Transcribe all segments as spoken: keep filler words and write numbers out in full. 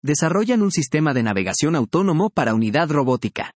desarrollan un sistema de navegación autónomo para unidad robótica.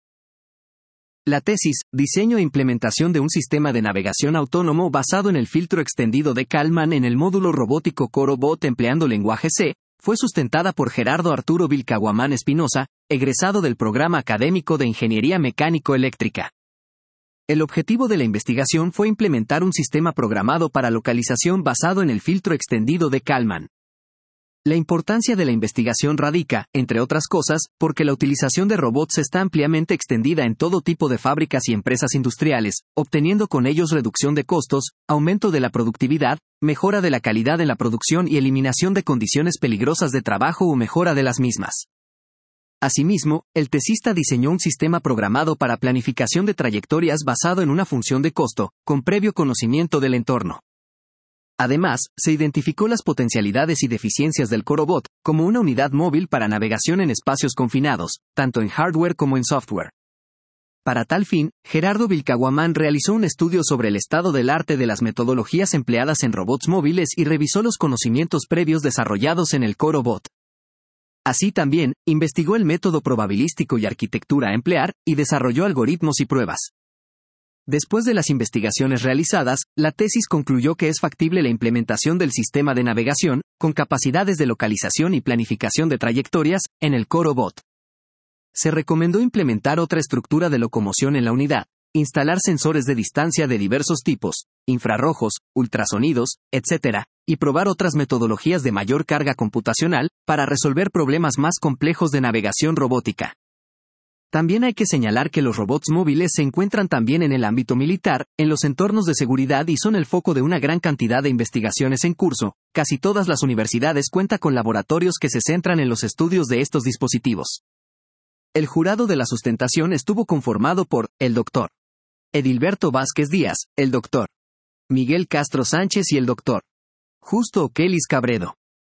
La tesis, diseño e implementación de un sistema de navegación autónomo basado en el filtro extendido de Kalman en el módulo robótico CoroBot empleando lenguaje C, fue sustentada por Gerardo Arturo Vilcaguamán Espinosa, egresado del programa académico de Ingeniería Mecánico-Eléctrica. El objetivo de la investigación fue implementar un sistema programado para localización basado en el filtro extendido de Kalman. La importancia de la investigación radica, entre otras cosas, porque la utilización de robots está ampliamente extendida en todo tipo de fábricas y empresas industriales, obteniendo con ellos reducción de costos, aumento de la productividad, mejora de la calidad en la producción y eliminación de condiciones peligrosas de trabajo o mejora de las mismas. Asimismo, el tesista diseñó un sistema programado para planificación de trayectorias basado en una función de costo, con previo conocimiento del entorno. Además, se identificó las potencialidades y deficiencias del CoroBot, como una unidad móvil para navegación en espacios confinados, tanto en hardware como en software. Para tal fin, Gerardo Vilcaguamán realizó un estudio sobre el estado del arte de las metodologías empleadas en robots móviles y revisó los conocimientos previos desarrollados en el CoroBot. Así también, investigó el método probabilístico y arquitectura a emplear, y desarrolló algoritmos y pruebas. Después de las investigaciones realizadas, la tesis concluyó que es factible la implementación del sistema de navegación, con capacidades de localización y planificación de trayectorias, en el CoroBot. Se recomendó implementar otra estructura de locomoción en la unidad, instalar sensores de distancia de diversos tipos, infrarrojos, ultrasonidos, etcétera, y probar otras metodologías de mayor carga computacional, para resolver problemas más complejos de navegación robótica. También hay que señalar que los robots móviles se encuentran también en el ámbito militar, en los entornos de seguridad y son el foco de una gran cantidad de investigaciones en curso. Casi todas las universidades cuentan con laboratorios que se centran en los estudios de estos dispositivos. El jurado de la sustentación estuvo conformado por el doctor Edilberto Vázquez Díaz, el doctor Miguel Castro Sánchez y el doctor Justo Oquelis Cabredo.